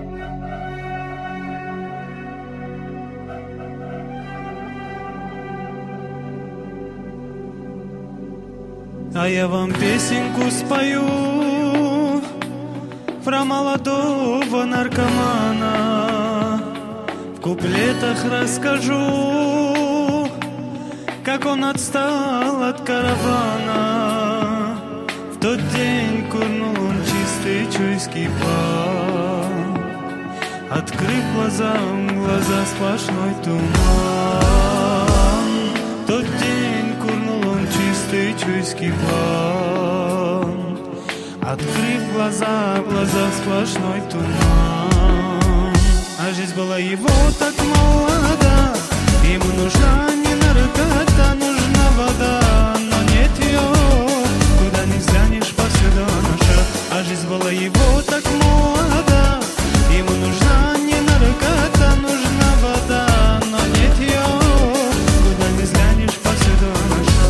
А я вам песенку спою про молодого наркомана. В куплетах расскажу, как он отстал от каравана. В тот день курнул он чистый чуйский пар. Открыв глаза сплошной туман. В тот день курнул он чистый чуйский план. Открыв глаза сплошной туман. А жизнь была его так молода, ему нужна не наркота, нужна вода, но нет ее, куда не взглянешь, повсюду наша. А жизнь была его так молода, ему нужна не наркота, нужна вода, но нет ее, куда не взглянешь, повсюду наша.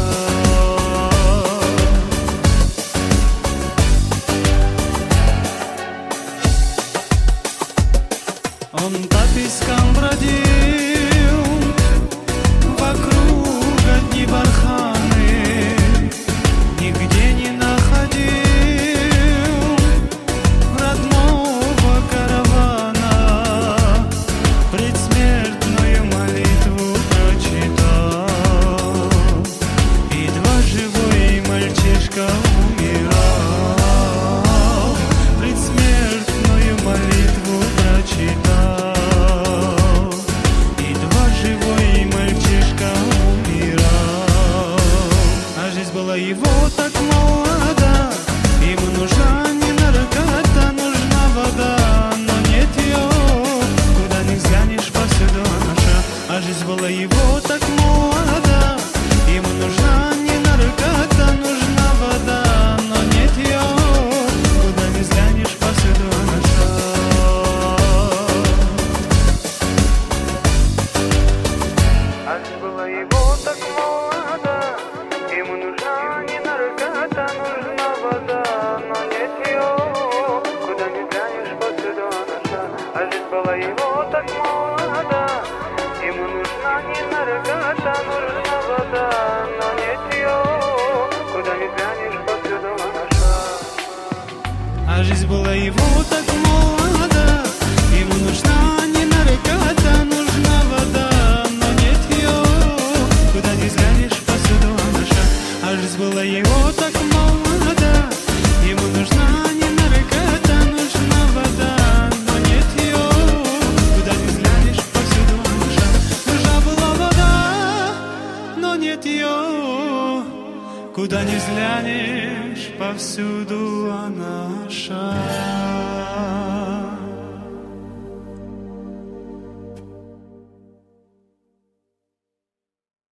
Он по пескам бродил, вокруг одни барханы, нигде не находил родного каравана. Предсмертную молитву прочитал, едва живой мальчишка умирал. Предсмертную молитву прочитал, его так молода, ему нужна не наркота, нужна вода, но нет ее, куда не взглянешь, повсюду наша. А жизнь была его так молода, ему нужна не наркота, нужна вода, но нет ее, куда не взглянешь, повсюду наша. А жизнь была его так молода, ему нужна не наркота, нужна вода, но нет ее, куда не глянешь, повсюду наша. А жизнь была его так молода, ему нужна не наркота, нужна вода, но нет ее, куда не глянешь, повсюду наша. А жизнь была его так молода, ему нужна не наркота, нужна вода, но нет ее, куда не взглянешь, повсюду наша. А жизнь была его так молода, ему нужна не наркота, нужна вода, но нет ее, куда не взглянешь, повсюду наша. Нужна была вода, но нет ее, куда не взглянешь, повсюду наша.